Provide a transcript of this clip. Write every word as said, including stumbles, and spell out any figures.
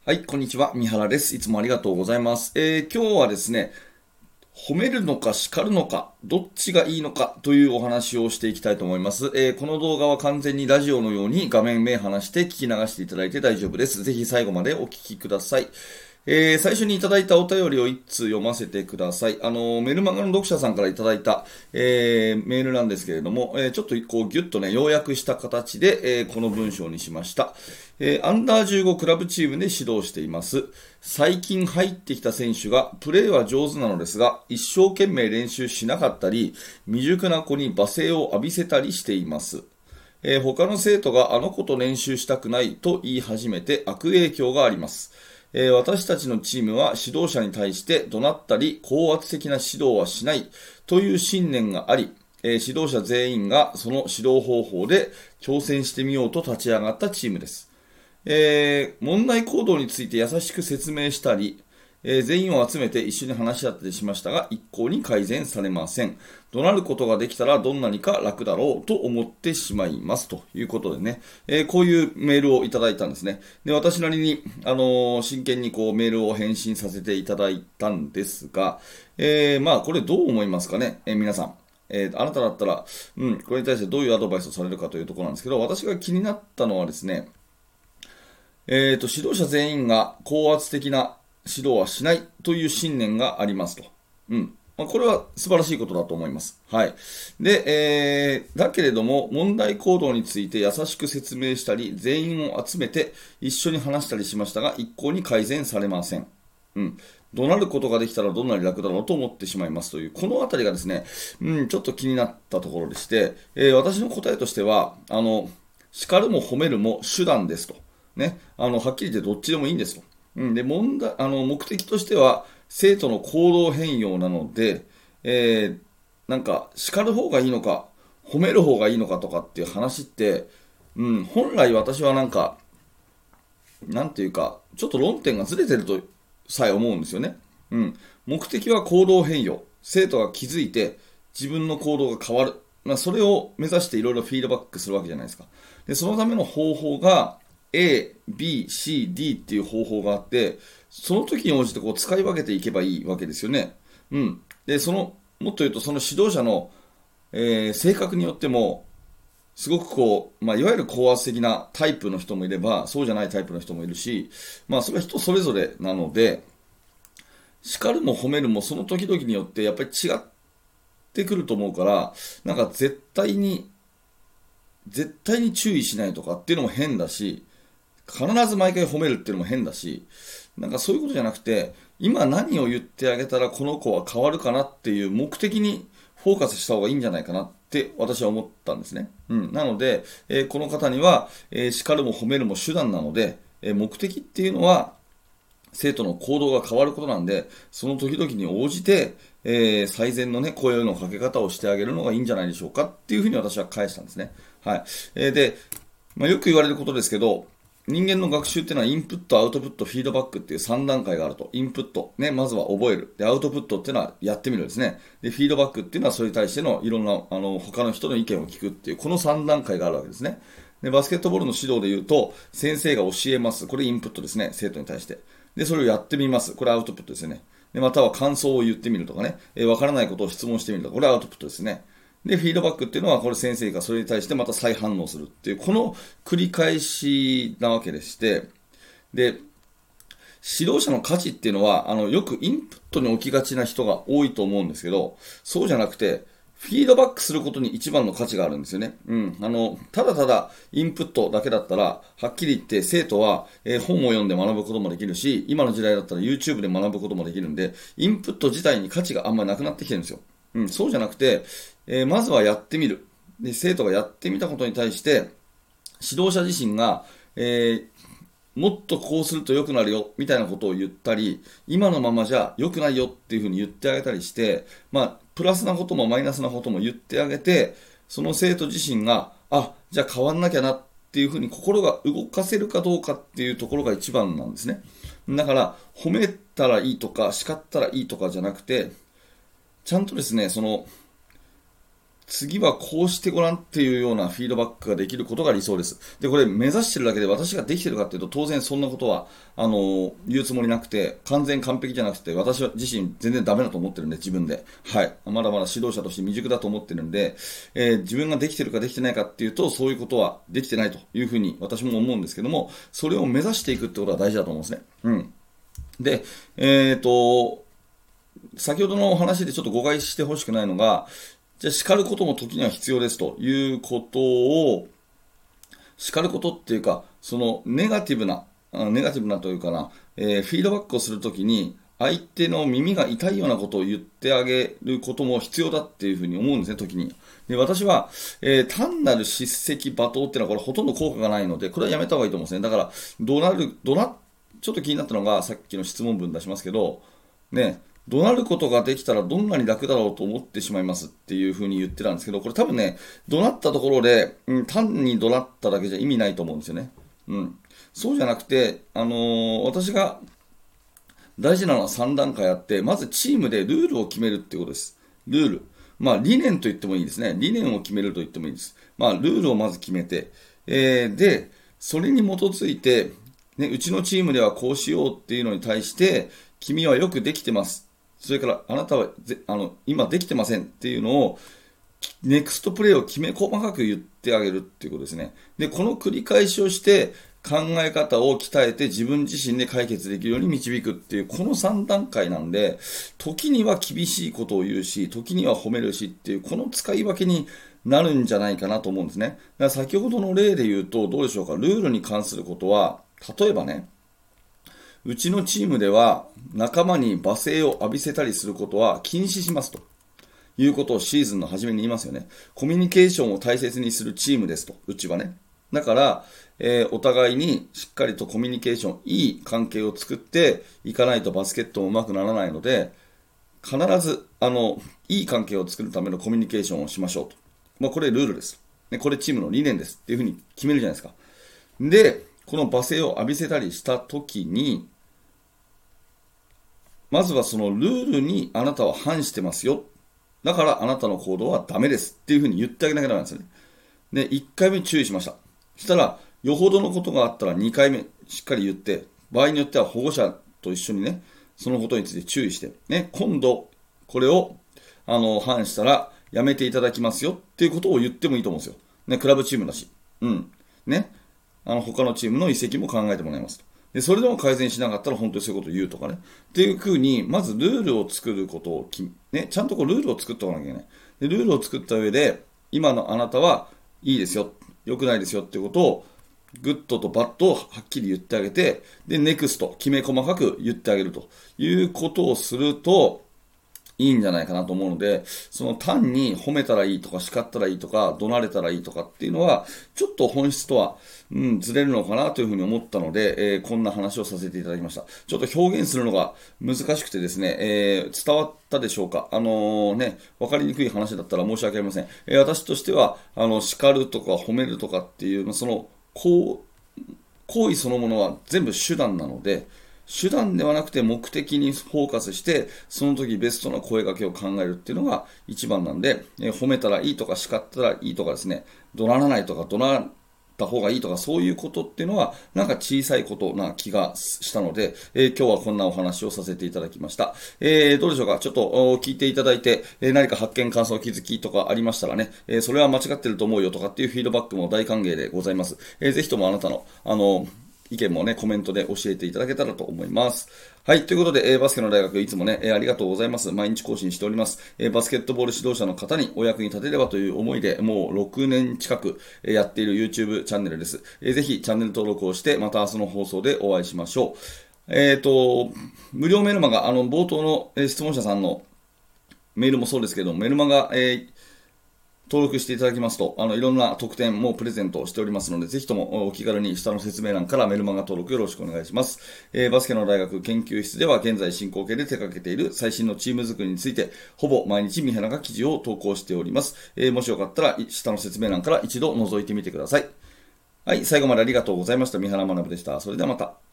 はい、こんにちは。三原です。いつもありがとうございます。えー今日はですね、褒めるのか叱るのか、どっちがいいのかというお話をしていきたいと思います。えーこの動画は完全にラジオのように画面目離して聞き流していただいて大丈夫です。ぜひ最後までお聞きください。えー最初にいただいたお便りを一通読ませてください。あのーメルマガの読者さんからいただいた、えーメールなんですけれども、えーちょっとこうギュッとね、要約した形で、えーこの文章にしました。えーアンダーじゅうごクラブチームで指導しています。最近入ってきた選手がプレーは上手なのですが、一生懸命練習しなかったり、未熟な子に罵声を浴びせたりしています。えー他の生徒があの子と練習したくないと言い始めて悪影響があります。えー私たちのチームは指導者に対して怒鳴ったり高圧的な指導はしないという信念があり、えー指導者全員がその指導方法で挑戦してみようと立ち上がったチームです。えー問題行動について優しく説明したり、えー全員を集めて一緒に話し合ったりしましたが、一向に改善されません。怒鳴ることができたらどんなにか楽だろうと思ってしまいますということでね、えーこういうメールをいただいたんですね。で、私なりに、あのー真剣にこうメールを返信させていただいたんですが、えーまあこれどう思いますかね、えー皆さん。えーあなただったら、うん、これに対してどういうアドバイスをされるかというところなんですけど、私が気になったのはですね、えーと、指導者全員が高圧的な指導はしないという信念がありますと。うん。まあ、これは素晴らしいことだと思います。はい。で、えー、だけれども、問題行動について優しく説明したり、全員を集めて一緒に話したりしましたが、一向に改善されません。うん。怒鳴ることができたらどんなに楽だろうと思ってしまいますという、このあたりがですね、うん、ちょっと気になったところでして、えー私の答えとしては、あの、叱るも褒めるも手段ですと。ね、あのはっきり言ってどっちでもいいんですと。うん、で問題あの目的としては生徒の行動変容なので、えーなんか叱る方がいいのか褒める方がいいのかとかっていう話って、うん、本来私はなんかなんていうかちょっと論点がずれてるとさえ思うんですよね。うん、目的は行動変容、生徒が気づいて自分の行動が変わる、まあ、それを目指していろいろフィードバックするわけじゃないですか。でそのための方法が A、B、C、D っていう方法があって、その時に応じてこう使い分けていけばいいわけですよね。うん。で、その、もっと言うとその指導者の、えー性格によっても、すごくこう、まあ、いわゆる高圧的なタイプの人もいれば、そうじゃないタイプの人もいるし、まあ、それは人それぞれなので、叱るも褒めるもその時々によってやっぱり違ってくると思うから、なんか絶対に、絶対に注意しないとかっていうのも変だし、必ず毎回褒めるっていうのも変だし、なんかそういうことじゃなくて、今何を言ってあげたらこの子は変わるかなっていう目的にフォーカスした方がいいんじゃないかなって私は思ったんですね。うん。なので、えーこの方には、えー叱るも褒めるも手段なので、えー目的っていうのは生徒の行動が変わることなんで、その時々に応じて、えー最善のね、声のかけ方をしてあげるのがいいんじゃないでしょうかっていうふうに私は返したんですね。はい。えーで、まあ、よく言われることですけど、人間の学習っていうのはインプット、アウトプット、フィードバックっていうさん段階があると。インプット、ね、まずは覚える。で、アウトプットっていうのはやってみるですね。で、フィードバックっていうのはそれに対してのいろんな、あの、他の人の意見を聞くっていう、このさん段階があるわけですね。で、バスケットボールの指導で言うと、先生が教えます。これインプットですね、生徒に対して。で、それをやってみます。これアウトプットですよね。で、または感想を言ってみるとかね、えーわからないことを質問してみるとか、これはアウトプットですね。で、フィードバックっていうのは、これ先生がそれに対してまた再反応するっていう、この繰り返しなわけでして、で、指導者の価値っていうのは、あの、よくインプットに置きがちな人が多いと思うんですけど、そうじゃなくて、フィードバックすることに一番の価値があるんですよね。うん。あの、ただただインプットだけだったら、はっきり言って生徒は、えー本を読んで学ぶこともできるし、今の時代だったら YouTube で学ぶこともできるんで、インプット自体に価値があんまりなくなってきてるんですよ。うん。そうじゃなくて、えーまずはやってみる。で、生徒がやってみたことに対して、指導者自身が、えーもっとこうすると良くなるよみたいなことを言ったり、今のままじゃ良くないよっていうふうに言ってあげたりして、まあ、プラスなこともマイナスなことも言ってあげて、その生徒自身が、あ、じゃあ変わんなきゃなっていうふうに心が動かせるかどうかっていうところが一番なんですね。だから、褒めたらいいとか、叱ったらいいとかじゃなくて、ちゃんとですね、その、 次はこうしてごらんっていうようなフィードバックができることが理想です。で、これ目指してるだけで私ができてるかっていうと、当然そんなことは、あの、言うつもりなくて、完全完璧じゃなくて、私は自身全然ダメだと思ってるんで、自分で。はい。まだまだ指導者として未熟だと思ってるんで、えー自分ができてるかできてないかっていうと、そういうことはできてないというふうに私も思うんですけども、それを目指していくってことは大事だと思うんですね。うん。で、えっと、先ほどのお話でちょっと誤解してほしくないのが、じゃあ叱ることも時には必要ですということを、叱ることっていうか、そのネガティブな、あネガティブなというかな、えーフィードバックをするときに、相手の耳が痛いようなことを言ってあげることも必要だっていうふうに思うんですね、時に。で、私は、えー単なる叱責罵倒っていうのはこれほとんど効果がないので、これはやめた方がいいと思うんですね。だから、怒鳴る、怒鳴、ちょっと気になったのが、さっきの質問文出しますけど、ね、怒鳴ることができたらどんなに楽だろうと思ってしまいますっていうふうに言ってたんですけど、これ多分ね、怒鳴ったところで、うん、単に怒鳴っただけじゃ意味ないと思うんですよね。うん。そうじゃなくて、あのー私が大事なのはさん段階あって、まずチームでルールを決めるっていうことです。ルール。まあ理念と言ってもいいですね。理念を決めると言ってもいいです。まあルールをまず決めて、えーで、それに基づいて、ね、うちのチームではこうしようっていうのに対して、君はよくできてます。それからあなたはぜあの今できてませんっていうのを、ネクストプレーをきめ細かく言ってあげるっていうことですね。で、この繰り返しをして考え方を鍛えて自分自身で解決できるように導くっていうこのさん段階なんで、時には厳しいことを言うし、時には褒めるしっていうこの使い分けになるんじゃないかなと思うんですね。だから先ほどの例で言うとどうでしょうか。ルールに関することは、例えばね、うちのチームでは仲間に罵声を浴びせたりすることは禁止しますと。いうことをシーズンの初めに言いますよね。コミュニケーションを大切にするチームですと、うちはね。だから、えーお互いにしっかりとコミュニケーション、いい関係を作っていかないとバスケットも上手くならないので、必ず、あの、いい関係を作るためのコミュニケーションをしましょうと。まあ、これルールです。ね、これチームの理念ですっていうふうに決めるじゃないですか。で、この罵声を浴びせたりしたときに、まずはそのルールにあなたは反してますよ。だからあなたの行動はダメですっていうふうに言ってあげなきゃダメなんですよね。で、いっかいめ注意しました。そしたら、よほどのことがあったらにかいめしっかり言って、場合によっては保護者と一緒にね、そのことについて注意して、ね、今度これをあの反したらやめていただきますよっていうことを言ってもいいと思うんですよ。ね、クラブチームだし。うん。ね。あの他のチームの移籍も考えてもらいますと。で、それでも改善しなかったら本当にそういうことを言うとかね。っていうふうに、まずルールを作ることをき、ね、ちゃんとこうルールを作っておかなきゃいけない。で、ルールを作った上で、今のあなたはいいですよ、良くないですよっていうことを、グッドとバッドをはっきり言ってあげて、で、ネクスト、きめ細かく言ってあげるということをすると、いいんじゃないかなと思うので、その単に褒めたらいいとか叱ったらいいとか怒鳴れたらいいとかっていうのはちょっと本質とは、うん、ずれるのかなというふうに思ったので、えーこんな話をさせていただきました。ちょっと表現するのが難しくてですね、えー伝わったでしょうか。あのーね、わかりにくい話だったら申し訳ありません。えー私としてはあの叱るとか褒めるとかっていうそのこう行為そのものは全部手段なので、手段ではなくて目的にフォーカスして、その時ベストな声掛けを考えるっていうのが一番なんで、えー褒めたらいいとか叱ったらいいとかですね、怒鳴らないとか怒鳴った方がいいとかそういうことっていうのはなんか小さいことな気がしたので、えー今日はこんなお話をさせていただきました。えーどうでしょうか。ちょっとお聞いていただいて、えー何か発見、感想、気づきとかありましたらね、えーそれは間違ってると思うよとかっていうフィードバックも大歓迎でございます。えーぜひともあなたの、あの、意見もね、コメントで教えていただけたらと思います。はい。ということで、えーバスケの大学いつもね、えーありがとうございます。毎日更新しております。えーバスケットボール指導者の方にお役に立てればという思いで、もうろくねん近くえーやっている YouTube チャンネルです。えーぜひチャンネル登録をして、また明日の放送でお会いしましょう。えっと、無料メルマガ、あの、冒頭のえー質問者さんのメールもそうですけど、メルマガ、えー登録していただきますと、あの、いろんな特典もプレゼントしておりますので、ぜひともお気軽に下の説明欄からメルマガ登録よろしくお願いします。えーバスケの大学研究室では現在進行形で手掛けている最新のチーム作りについて、ほぼ毎日三原が記事を投稿しております。えーもしよかったら、下の説明欄から一度覗いてみてください。はい、最後までありがとうございました。三原学でした。それではまた。